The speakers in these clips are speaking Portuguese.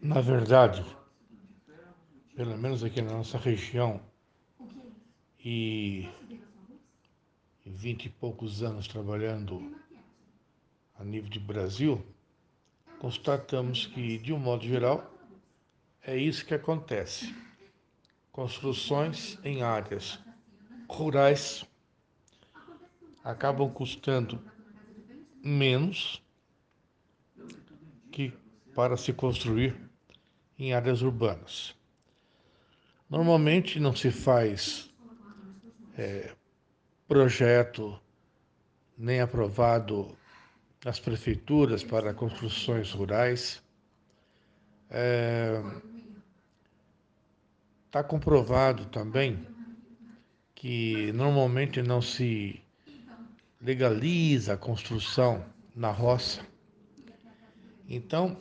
Na verdade, pelo menos aqui na nossa região, e em 20 e poucos anos trabalhando a nível de Brasil, constatamos que, de um modo geral, é isso que acontece. Construções em áreas rurais acabam custando menos que para se construir em áreas urbanas. Normalmente não se faz projeto nem aprovado nas prefeituras para construções rurais. Está comprovado também que normalmente não se legaliza a construção na roça. Então,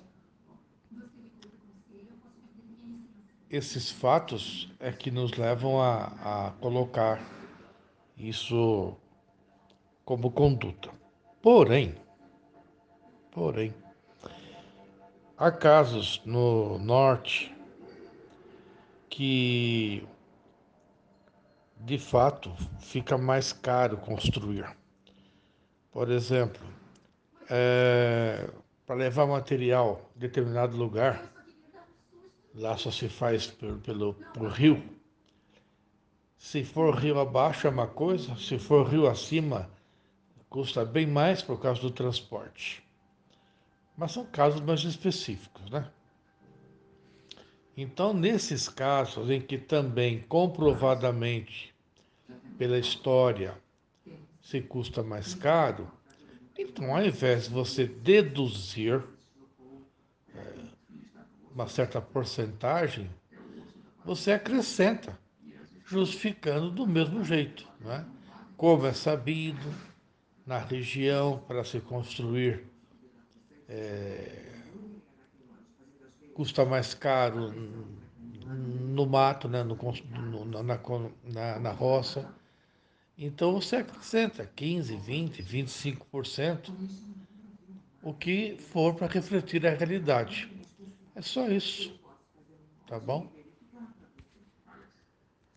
esses fatos é que nos levam a colocar isso como conduta. Porém, porém, há casos no norte que, de fato, fica mais caro construir. Por exemplo, para levar material a determinado lugar, lá só se faz por rio. Se for rio abaixo é uma coisa, se for rio acima, custa bem mais por causa do transporte. Mas são casos mais específicos, né? Então, nesses casos em que também comprovadamente, pela história, se custa mais caro, então ao invés de você deduzir uma certa porcentagem, você acrescenta, justificando do mesmo jeito, né? Como é sabido, na região, para se construir, custa mais caro no mato, né? Na roça. Então você acrescenta 15, 20, 25%, o que for para refletir a realidade. É só isso, tá bom?